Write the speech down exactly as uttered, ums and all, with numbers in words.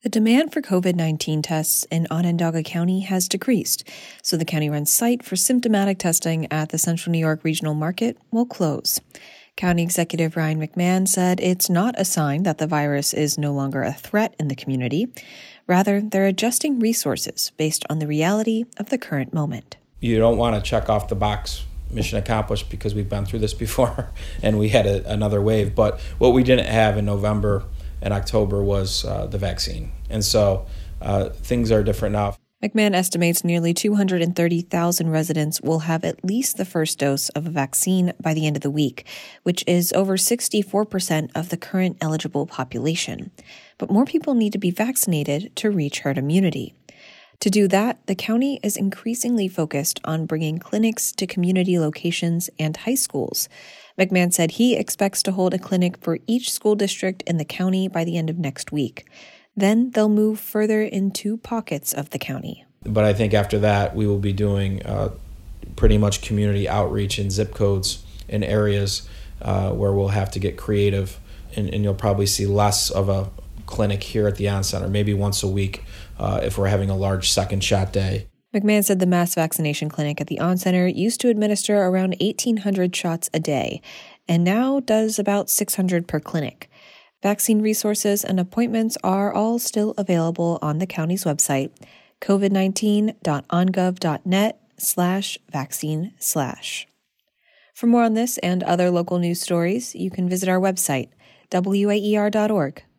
The demand for COVID nineteen tests in Onondaga County has decreased, so the county-run site for symptomatic testing at the Central New York Regional Market will close. County Executive Ryan McMahon said it's not a sign that the virus is no longer a threat in the community. Rather, they're adjusting resources based on the reality of the current moment. You don't want to check off the box, mission accomplished, because we've been through this before and we had a, another wave. But what we didn't have in November and October was uh, the vaccine. And so uh, things are different now. McMahon estimates nearly two hundred thirty thousand residents will have at least the first dose of a vaccine by the end of the week, which is over sixty-four percent of the current eligible population. But more people need to be vaccinated to reach herd immunity. To do that, the county is increasingly focused on bringing clinics to community locations and high schools. McMahon said he expects to hold a clinic for each school district in the county by the end of next week. Then they'll move further into pockets of the county. But I think after that, we will be doing uh, pretty much community outreach in zip codes in areas uh, where we'll have to get creative, and, and you'll probably see less of a clinic here at the On Center, maybe once a week uh, if we're having a large second shot day. McMahon said the mass vaccination clinic at the On Center used to administer around eighteen hundred shots a day, and now does about six hundred per clinic. Vaccine resources and appointments are all still available on the county's website, covid nineteen dot on gov dot net slash vaccine slash. For more on this and other local news stories, you can visit our website, W A E R dot org.